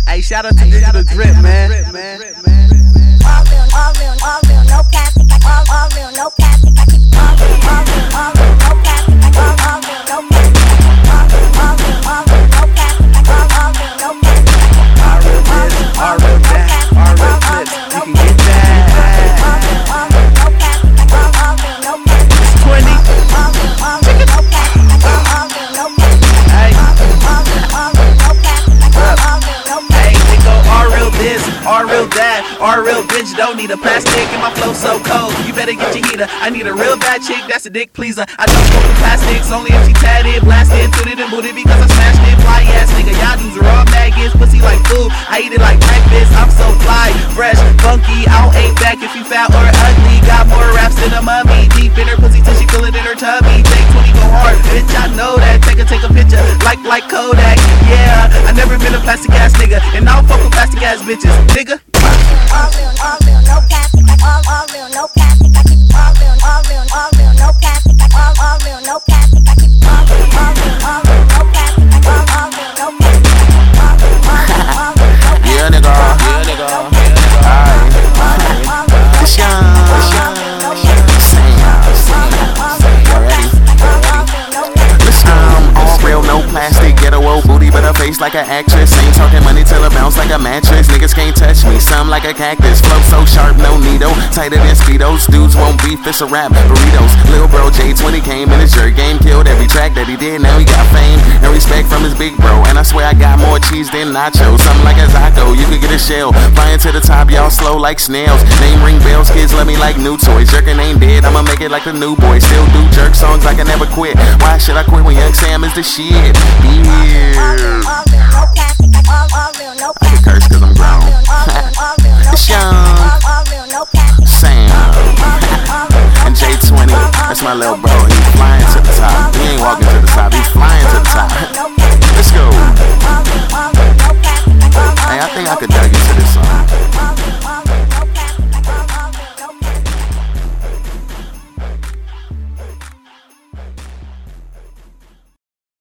Hey, shout out to Digital Drip, man. All real, no plastic. All real, no plastic. I keep all real, no plastic. All real, no plastic. All real, no plastic. All real that, all real clips. You can get that. It's 20. Hey, they go all real this, all real that, all real bitch. Don't need a plastic and my flow so cold. You better get your heater. I need a real bad chick, that's a dick pleaser. I don't smoke the plastics, only if she tatted, blasted, tooted and booted because I smashed it. Fly ass nigga, y'all dudes are all maggots. Pussy like food, I eat it like breakfast. I'm so fly, fresh, funky. I don't ain't back if you fat or ugly. Got more raps than a mummy. Deep in her pussy till she feel it in her tummy. Take 20, go hard, bitch. I know that. Take a picture like Kodak. Yeah, I never been a plastic ass nigga, and I don't fuck with plastic ass bitches, nigga. All real, no plastic. All real, no plastic. I keep all real, no plastic. All real, no plastic. I keep all real, no plastic. All real, no plastic. Yeah, nigga. Alright. It's young. All real, no plastic. Ghetto old booty, but her face like an actress. Ain't talking money till it bounce like a mattress. Niggas can't touch me, some like a cactus. Flow so sharp, no needle. Tighter than Speedos. Dudes won't beef, it's a rap. Burritos. Lil bro J20 came in his jerk game. Killed every track that he did, now he got fame and respect from his big bro. And I swear I got more cheese than nachos. Something like a Zaco, you could get a shell. Flying to the top, y'all slow like snails. Name ring bells, kids love me like new toys. Jerking ain't dead, I'ma make it like the new boy. Still do jerk songs, I can never quit. Why should I quit when Young Sam is the shit? Yeah. I can curse cause I'm grown. It's Young Sam and J20, that's my little bro.